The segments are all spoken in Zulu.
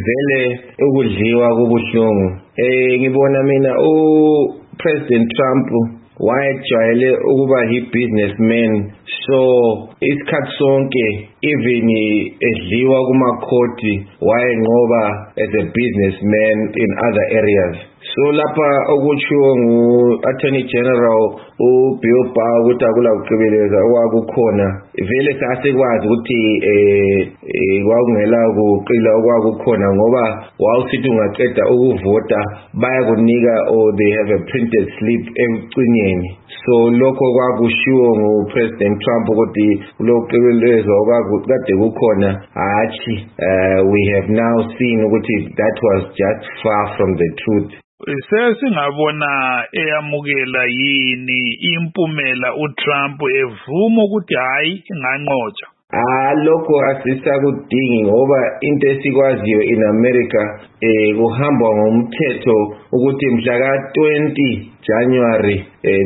vele ukudliwa kubuhlungu. Ngibona mina President Trump wayejwayele ukuba yi-businessman, so isikhathi sonke even edliwa kumakhoti wayenqoba as a businessman in other areas. So lapha okutshiwo ngu-Attorney General uBill Barr ukuthi akula kuqhubeleza okwakukhona, vele sasekwazi ukuthi kwakungela kuqila okwakukhona ngoba wawusithi ungaqeda ukuvota bayakunika or they have a printed slip ekucinyeni. So lokho kwakushiwo ngu-President Trump ukuthi lokuqhubeleza okwakade kukhona hatshi, we have now seen ukuthi that was just far from the truth. Sesingabona eyamukela yini impumela uTrump evuma ukuthi hayi nganqotshwa? Lokho asisakudingi ngoba into esikwaziyo in America kuhamba ngomthetho ukuthi mhla ka-20 January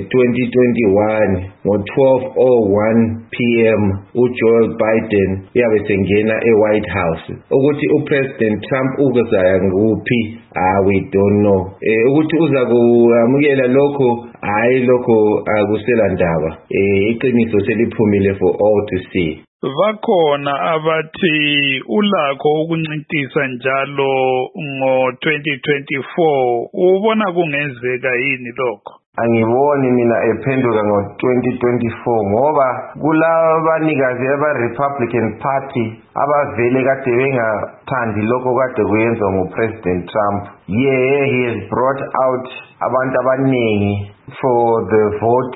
2021 ngo-12:01 PM uJoe Biden uyabe sengena eWhite House. Ukuthi uPresident Trump uzaya nguphi we don't know. Ukuthi uza kuyamukela lokho hayi lokho akusela ndaba. Iqiniso seliphumile for all to see. Bakhona abathi ulakho ukuncintisa njalo ngo-2024. Ubona kungenzeka yini lokho? Angiboni mina ephenduka ngo-2024 ngoba kulabanikazi aba-Republican Party abavele kade bengathandi lokho kade kuyenzwa ngu-President Trump. Yeah, he has brought out abantu abaningi for the vote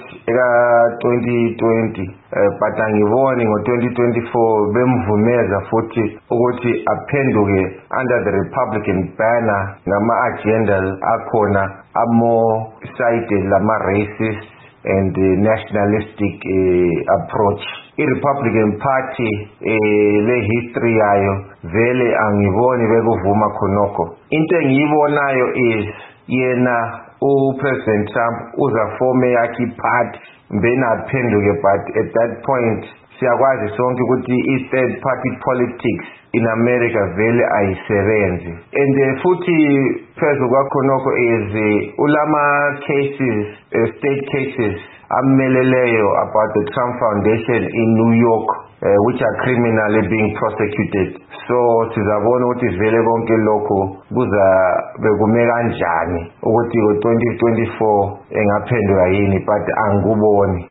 eka-2020 but angiboni ngo-2024 bemvumeza futhi ukuthi aphenduke under the Republican banner ngama-agenda akhona amo sided lama-racist and nationalistic approach. I-Republican Party le-history yayo vele angiboni bekuvuma khonokho. Into engiyibonayo is yena uPresident Trump uzafome yakhe party mbena aphenduke, but at that point siyakwazi sonke ukuthi i-third party politics in America vele ayisebenzi. And futhi phezu kwakhonokho is ulama cases, state cases ameleleyo about the Trump Foundation in New York which are criminally being prosecuted. So sizabona ukuthi vele konke lokho kuza bekume kanjani ukuthi ngo-2024 engaphenduka yini, but angikuboni.